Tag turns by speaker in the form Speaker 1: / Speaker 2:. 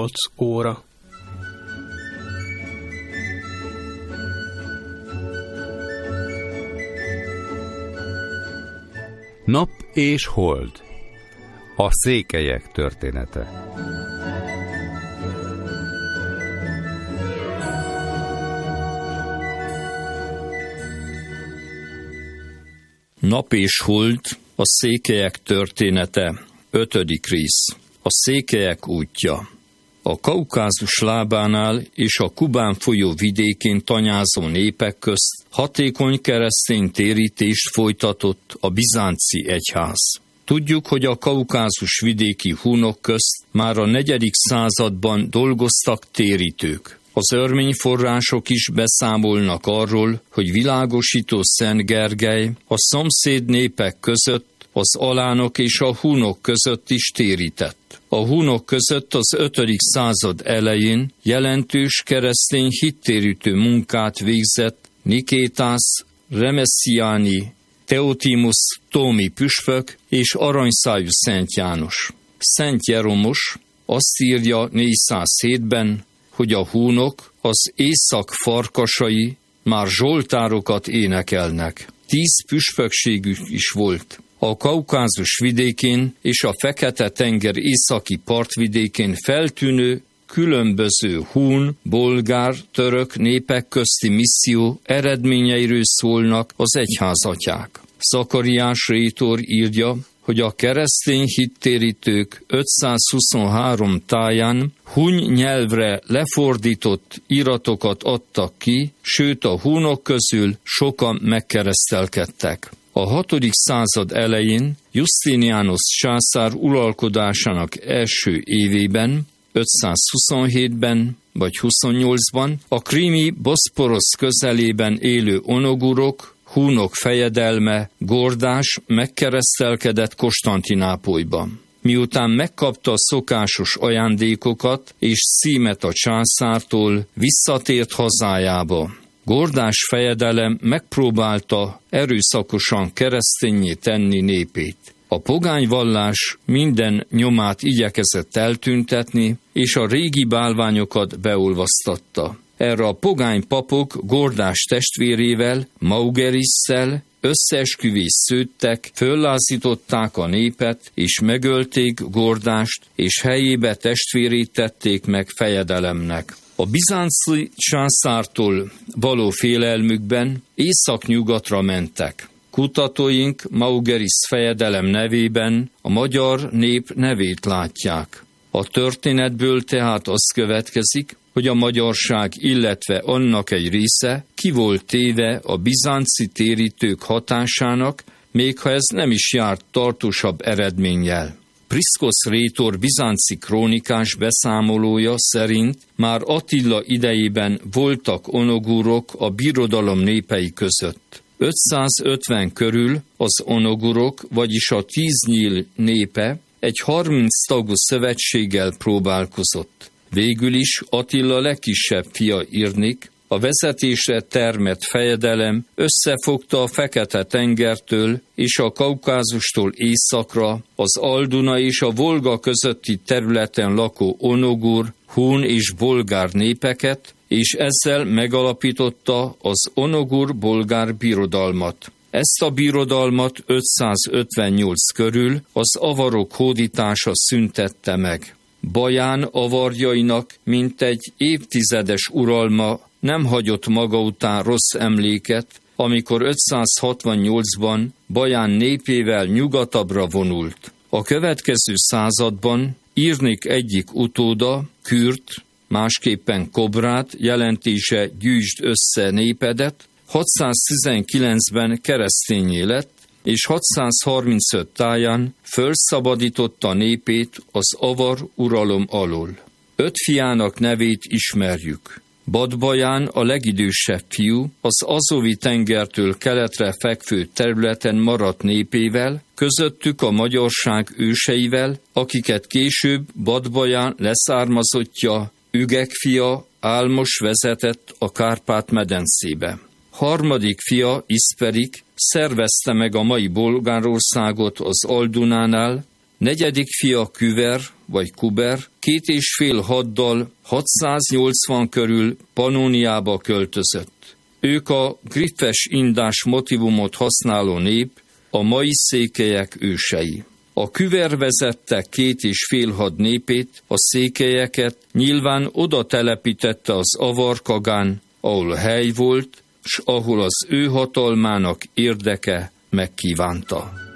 Speaker 1: 18 óra.
Speaker 2: Nap és hold. A székelyek története.
Speaker 3: Nap és hold, a székelyek története, 5. rész. A székelyek útja. A Kaukázus lábánál és a Kubán folyó vidékén tanyázó népek közt hatékony keresztény térítést folytatott a bizánci egyház. Tudjuk, hogy a Kaukázus vidéki hunok közt már a 4. században dolgoztak térítők. Az örmény források is beszámolnak arról, hogy világosító Szent Gergely a szomszéd népek között, az alánok és a hunok között is térített. A hunok között az 5. század elején jelentős keresztény hittérítő munkát végzett Nikétász Remessziáni, Teotimus tómi püspök és aranyszájú Szent János. Szent Jeromos azt írja 407-ben, hogy a hunok, az észak farkasai már zsoltárokat énekelnek. 10 püspökségük is volt. A Kaukázus vidékén és a Fekete-tenger északi partvidékén feltűnő, különböző hun, bolgár, török népek közti misszió eredményeiről szólnak az egyházatják. Zakariás rétor írja, hogy a keresztény hittérítők 523 táján hun nyelvre lefordított iratokat adtak ki, sőt a hunok közül sokan megkeresztelkedtek. A 6. század elején Justinianus császár uralkodásának első évében, 527-ben vagy 28-ban a krími Boszporosz közelében élő onogurok, hunok fejedelme Gordás megkeresztelkedett Konstantinápolyban. Miután megkapta a szokásos ajándékokat és címet a császártól, visszatért hazájába. Gordás fejedelem megpróbálta erőszakosan kereszténnyé tenni népét. A pogány vallás minden nyomát igyekezett eltüntetni, és a régi bálványokat beolvasztatta. Erre a pogány papok Gordás testvérével, Maugerisszel összeesküvést szőttek, föllázították a népet, és megölték Gordást, és helyébe testvérét tették meg fejedelemnek. A bizánci császártól való félelmükben északnyugatra mentek. Kutatóink Maugerisz fejedelem nevében a magyar nép nevét látják. A történetből tehát az következik, hogy a magyarság, illetve annak egy része ki volt téve a bizánci térítők hatásának, még ha ez nem is járt tartósabb eredménnyel. Priszkosz rétor bizánci krónikás beszámolója szerint már Attila idejében voltak onogurok a birodalom népei között. 550 körül az onogurok, vagyis a 10 nyíl népe egy 30 tagú szövetséggel próbálkozott. Végül is Attila legkisebb fia Irnik, a vezetésre termett fejedelem összefogta a Fekete-tengertől és a Kaukázustól északra az Alduna és a Volga közötti területen lakó onogur, hun és bolgár népeket, és ezzel megalapította az onogur-bolgár birodalmat. Ezt a birodalmat 558 körül az avarok hódítása szüntette meg. Baján avarjainak mintegy évtizedes uralma nem hagyott maga után rossz emléket, amikor 568-ban Baján népével nyugatabbra vonult. A következő században Irnik egyik utóda, Kürt, másképpen Kobrát, jelentése gyűjtsd össze népedet, 619-ben kereszténnyé lett, és 635 táján fölszabadította népét az avar uralom alól. 5 fiának nevét ismerjük. Badbaján a legidősebb fiú, az Azovi tengertől keletre fekvő területen maradt népével, közöttük a magyarság őseivel, akiket később Badbaján leszármazottja, Ügek fia Álmos vezetett a Kárpát-medencébe. Harmadik fia, Iszperik, szervezte meg a mai Bolgárországot az Aldunánál, negyedik fia, Küver, vagy Kuber 2,5 haddal 680 körül Pannoniába költözött. Ők a griffes indás motivumot használó nép, a mai székelyek ősei. A Küver vezette 2,5 had népét, a székelyeket nyilván oda telepítette az Avar-Kagán, ahol hely volt, s ahol az ő hatalmának érdeke megkívánta.